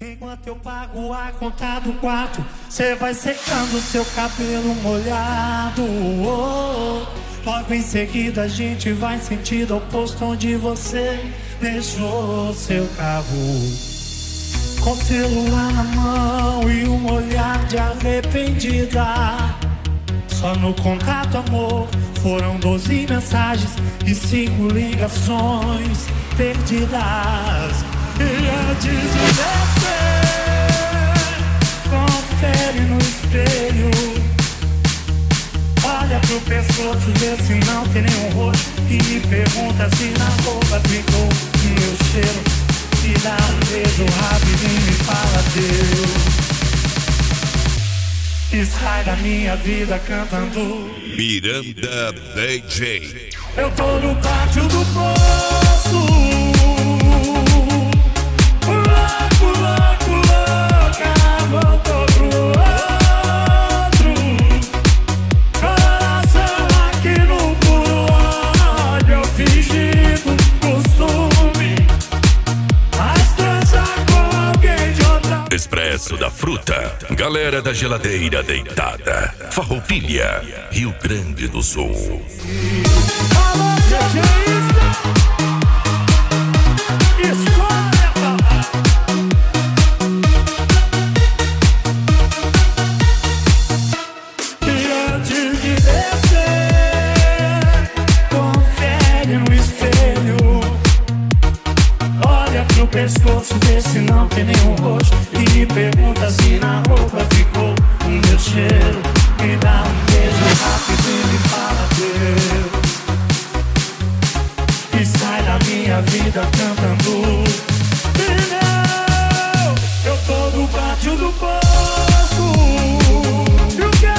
Enquanto eu pago a conta do quarto, cê vai secando seu cabelo molhado. Logo em seguida a gente vai sentido oposto onde você deixou seu carro. Com celular na mão e um olhar de arrependida. Só no contato, amor, foram 12 mensagens e 5 ligações perdidas. E antes de descer, confere no espelho. Olha pro pescoço, vê se não tem nenhum roxo. E me pergunta se na roupa ficou o meu cheiro. E dá um beijo rapidinho e me fala Deus. E sai da minha vida cantando Miranda DJ. Eu tô no pátio do poço. Voltou pro outro. Coração aqui no puro ódio, fingido costume. Mas transar com alguém de outra. Expresso da Fruta, galera da geladeira deitada. Farroupilha, Rio Grande do Sul. Alô, DJ, escolha, papai. No pescoço, vê se não tem nenhum roxo. E me pergunta se na roupa ficou o meu cheiro. Me dá um beijo rápido e me fala Deus. E sai da minha vida cantando não, eu tô no pátio do poço. E o quê?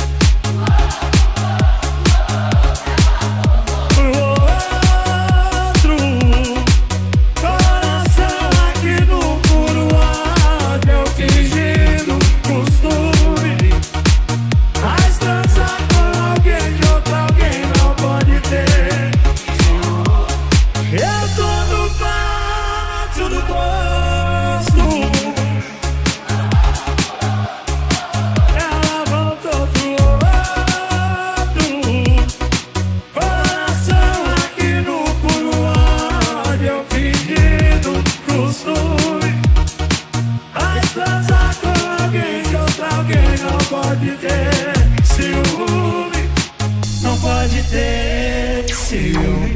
Pode ter ciúme, não pode ter ciúme.